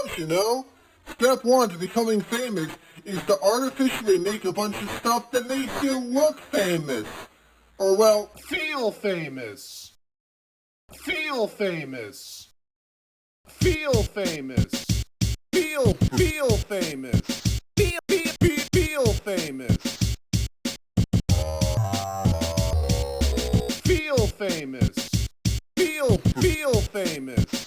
you know? Step one to becoming famous is to artificially make a bunch of stuff that makes you look famous. Or, well, feel famous. Feel famous. Feel famous. Feel famous. Feel famous. Feel famous. Feel famous.